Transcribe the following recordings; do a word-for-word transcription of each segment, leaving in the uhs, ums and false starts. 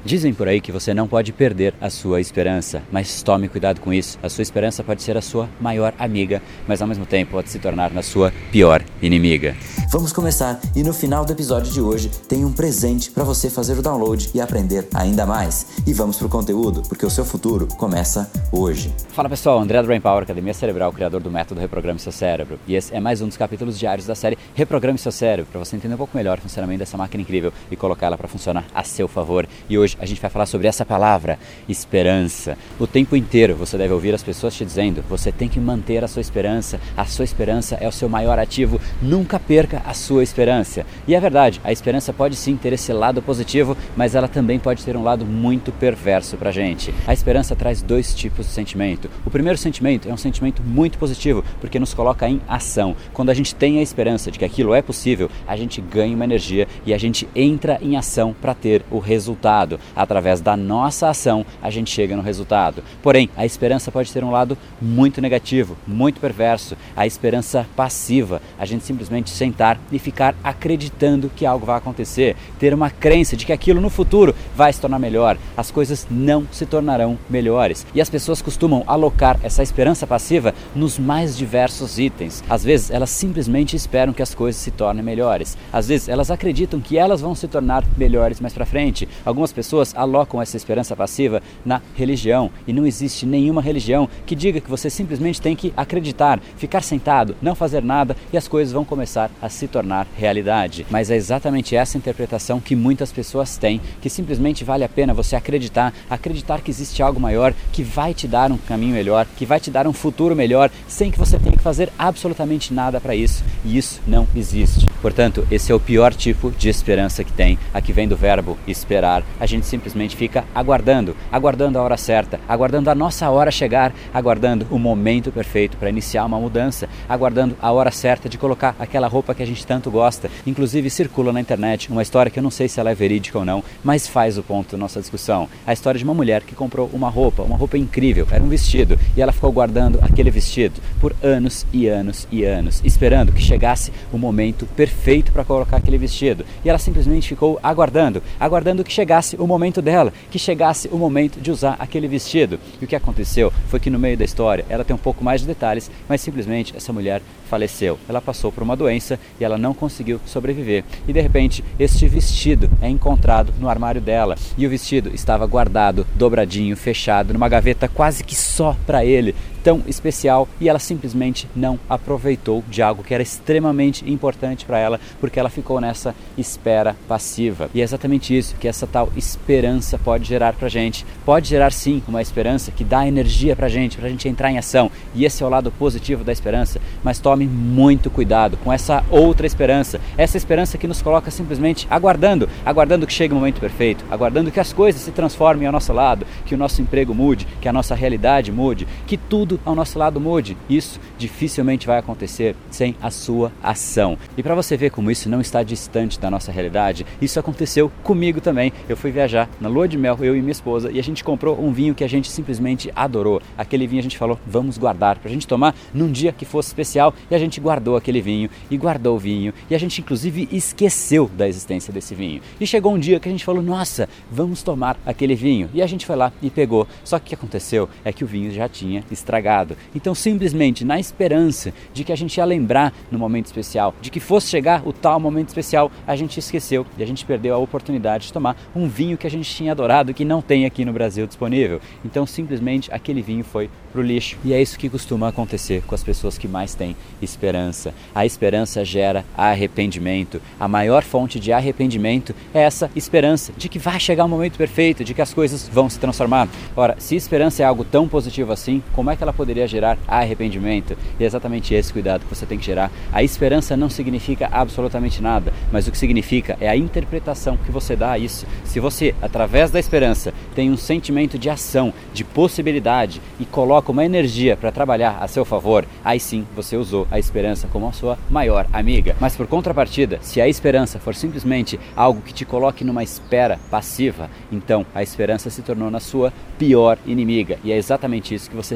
Dizem por aí que você não pode perder a sua esperança, mas tome cuidado com isso. A sua esperança pode ser a sua maior amiga, mas ao mesmo tempo pode se tornar na sua pior inimiga. Vamos começar e no final do episódio de hoje tem um presente para você fazer o download e aprender ainda mais. E vamos pro conteúdo, porque o seu futuro começa hoje. Fala pessoal, André do Brain Power, Academia Cerebral, criador do método Reprograme Seu Cérebro. E esse é mais um dos capítulos diários da série Reprograme Seu Cérebro, para você entender um pouco melhor o funcionamento dessa máquina incrível e colocar ela para funcionar a seu favor. E hoje a gente vai falar sobre essa palavra, esperança. O tempo inteiro você deve ouvir as pessoas te dizendo: você tem que manter a sua esperança, a sua esperança é o seu maior ativo, nunca perca a sua esperança. E é verdade, a esperança pode sim ter esse lado positivo, mas ela também pode ter um lado muito perverso pra gente. A esperança traz dois tipos de sentimento. O primeiro sentimento é um sentimento muito positivo, porque nos coloca em ação. Quando a gente tem a esperança de que aquilo é possível, a gente ganha uma energia e a gente entra em ação para ter o resultado. Através da nossa ação, a gente chega no resultado. Porém, a esperança pode ter um lado muito negativo, muito perverso. A esperança passiva, a gente simplesmente sentar e ficar acreditando que algo vai acontecer, ter uma crença de que aquilo no futuro vai se tornar melhor. As coisas não se tornarão melhores. E as pessoas costumam alocar essa esperança passiva nos mais diversos itens. Às vezes, elas simplesmente esperam que as coisas se tornem melhores. Às vezes, elas acreditam que elas vão se tornar melhores mais pra frente. Algumas pessoas alocam essa esperança passiva na religião. E não existe nenhuma religião que diga que você simplesmente tem que acreditar, ficar sentado, não fazer nada e as coisas vão começar a se tornar realidade. Mas é exatamente essa interpretação que muitas pessoas têm, que simplesmente vale a pena você acreditar, acreditar que existe algo maior, que vai te dar um caminho melhor, que vai te dar um futuro melhor, sem que você tenha que fazer absolutamente nada para isso. E isso não existe. Portanto, esse é o pior tipo de esperança que tem. Aqui vem do verbo esperar. A gente simplesmente fica aguardando, aguardando a hora certa, aguardando a nossa hora chegar, aguardando o momento perfeito para iniciar uma mudança, aguardando a hora certa de colocar aquela roupa que a gente tanto gosta. Inclusive circula na internet uma história que eu não sei se ela é verídica ou não, mas faz o ponto da nossa discussão. A história de uma mulher que comprou uma roupa, uma roupa incrível, era um vestido, e ela ficou guardando aquele vestido por anos e anos e anos, esperando que chegasse o momento perfeito para colocar aquele vestido. E ela simplesmente ficou aguardando, aguardando que chegasse o momento dela, que chegasse o momento de usar aquele vestido. E o que aconteceu foi que no meio da história, ela tem um pouco mais de detalhes, mas simplesmente essa mulher faleceu. Ela passou por uma doença e ela não conseguiu sobreviver. E de repente, este vestido é encontrado no armário dela. E o vestido estava guardado, dobradinho, fechado, numa gaveta quase que só para ele, tão especial, e ela simplesmente não aproveitou de algo que era extremamente importante para ela, porque ela ficou nessa espera passiva. E é exatamente isso que essa tal esperança pode gerar pra gente. Pode gerar sim uma esperança que dá energia pra gente, pra gente entrar em ação, e esse é o lado positivo da esperança, mas tome muito cuidado com essa outra esperança, essa esperança que nos coloca simplesmente aguardando, aguardando que chegue o momento perfeito, aguardando que as coisas se transformem ao nosso lado, que o nosso emprego mude, que a nossa realidade mude, que tudo ao nosso lado mude. Isso dificilmente vai acontecer sem a sua ação. E para você ver como isso não está distante da nossa realidade, isso aconteceu comigo também. Eu fui viajar na lua de mel, eu e minha esposa, e a gente comprou um vinho que a gente simplesmente adorou. Aquele vinho a gente falou, vamos guardar pra gente tomar num dia que fosse especial, e a gente guardou aquele vinho, e guardou o vinho, e a gente inclusive esqueceu da existência desse vinho. E chegou um dia que a gente falou, nossa, vamos tomar aquele vinho. E a gente foi lá e pegou. Só que o que aconteceu é que o vinho já tinha estragado. Então, simplesmente na esperança de que a gente ia lembrar no momento especial, de que fosse chegar o tal momento especial, a gente esqueceu e a gente perdeu a oportunidade de tomar um vinho que a gente tinha adorado, que não tem aqui no Brasil disponível. Então, simplesmente aquele vinho foi pro lixo. E é isso que costuma acontecer com as pessoas que mais têm esperança. A esperança gera arrependimento. A maior fonte de arrependimento é essa esperança de que vai chegar o momento perfeito, de que as coisas vão se transformar. Ora, se esperança é algo tão positivo assim, como é que ela poderia gerar arrependimento? E é exatamente esse cuidado que você tem que gerar. A esperança não significa absolutamente nada, mas o que significa é a interpretação que você dá a isso. Se você, através da esperança, tem um sentimento de ação, de possibilidade e coloca uma energia para trabalhar a seu favor, aí sim você usou a esperança como a sua maior amiga. Mas por contrapartida, se a esperança for simplesmente algo que te coloque numa espera passiva, então a esperança se tornou na sua pior inimiga. E é exatamente isso que você não pode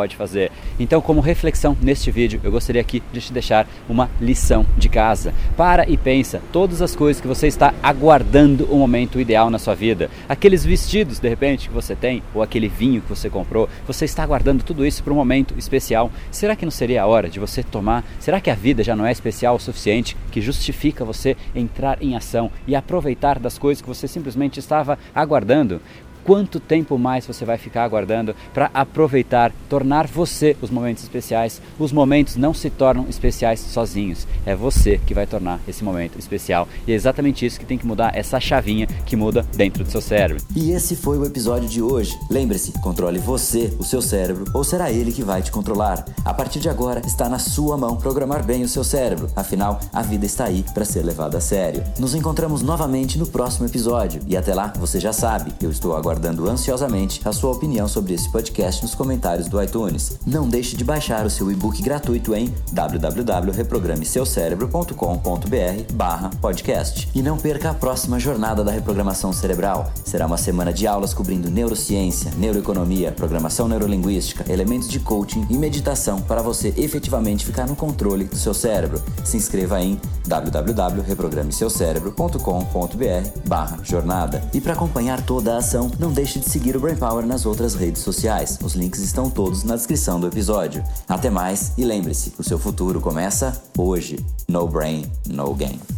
pode fazer. Então, como reflexão neste vídeo, eu gostaria aqui de te deixar uma lição de casa. Para e pensa todas as coisas que você está aguardando o momento ideal na sua vida. Aqueles vestidos, de repente, que você tem, ou aquele vinho que você comprou, você está aguardando tudo isso para um momento especial. Será que não seria a hora de você tomar? Será que a vida já não é especial o suficiente que justifica você entrar em ação e aproveitar das coisas que você simplesmente estava aguardando? Quanto tempo mais você vai ficar aguardando para aproveitar, tornar você os momentos especiais? Os momentos não se tornam especiais sozinhos. É você que vai tornar esse momento especial. E é exatamente isso que tem que mudar, essa chavinha que muda dentro do seu cérebro. E esse foi o episódio de hoje. Lembre-se, controle você, o seu cérebro, ou será ele que vai te controlar? A partir de agora, está na sua mão programar bem o seu cérebro. Afinal, a vida está aí para ser levada a sério. Nos encontramos novamente no próximo episódio. E até lá, você já sabe, eu estou aguardando aguardando ansiosamente a sua opinião sobre esse podcast nos comentários do iTunes. Não deixe de baixar o seu e-book gratuito em w w w ponto reprograme seu cérebro ponto com ponto b r barra podcast. E não perca a próxima jornada da reprogramação cerebral. Será uma semana de aulas cobrindo neurociência, neuroeconomia, programação neurolinguística, elementos de coaching e meditação para você efetivamente ficar no controle do seu cérebro. Se inscreva em w w w ponto reprograme seu cérebro ponto com ponto b r barra jornada. E para acompanhar toda a ação, não deixe de seguir o Brain Power nas outras redes sociais. Os links estão todos na descrição do episódio. Até mais e lembre-se, o seu futuro começa hoje. No brain, no game.